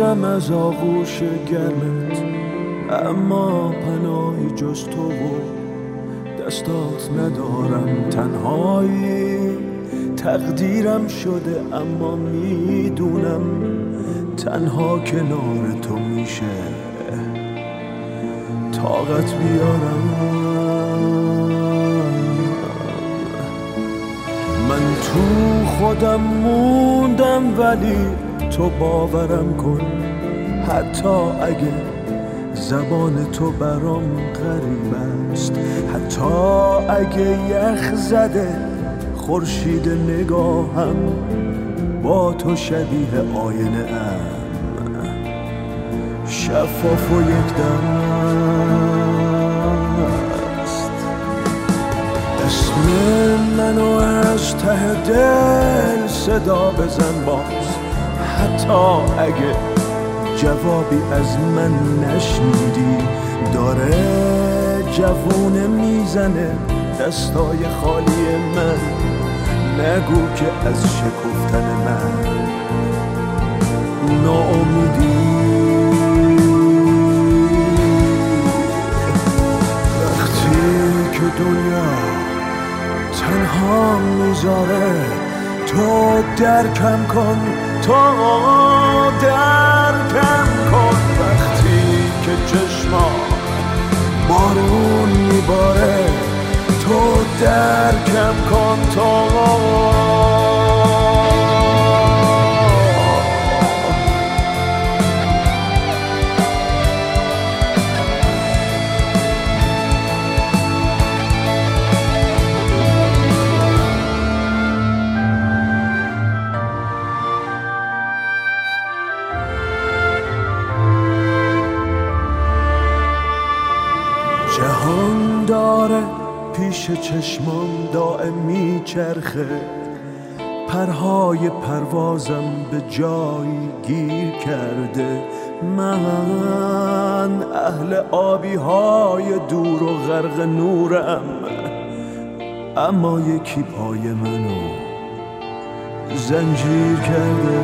میریزم از آغوش گرمت، اما پناهی جز تو و دستات ندارم. تنهایی تقدیرم شده، اما میدونم تنها کنار تو میشه طاقت بیارم. من تو خودم موندم ولی تو باورم کن، حتی اگه زبان تو برام غریب است، حتی اگه یخ زده خورشید نگاهم با تو شبیه آینه ام، شفاف و یک دست. اسم منو از ته دل صدا بزن باز، حتی اگه جوابی از من نشنیدی. داره جوونه میزنه دستای خالی من، نگو که از شکفتن من ناامیدی. وقتی که دنیا تنها میذاره تو درکم کن، تو درکم کن. وقتی که چشما بارون میباره تو درکم کن، تو جهان داره پیش چشمام دائم میچرخه، پرهای پروازم به جایی گیر کرده. من اهل آبی های دور و غرق نورم، اما یکی پای منو زنجیر کرده.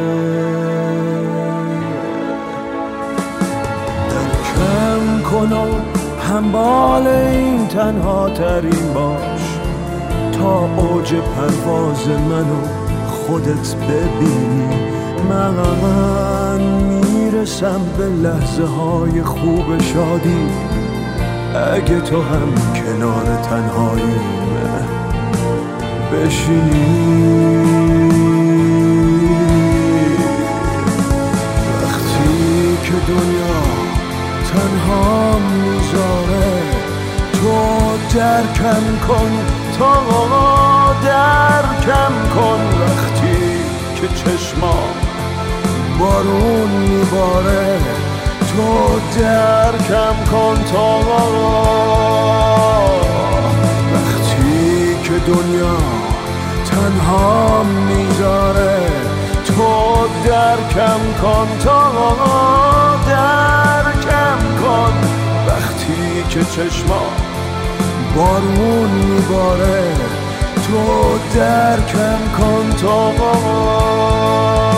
درکم کنم همبال این تنها ترین باش، تا اوج پرواز منو خودت ببینی. من میرسم به لحظه های خوب شادی، اگه تو هم کنار تنهایی بشینی. وقتی که دنیا تنها میذاره تو درکم کن، تو درکم کن. وقتی که چشما بارون میباره تو درکم کن، تو وقتی که دنیا تنها میذاره تو درکم کن، تو درکم کن. وقتی که چشما بارون میباره تو درکم کن، تو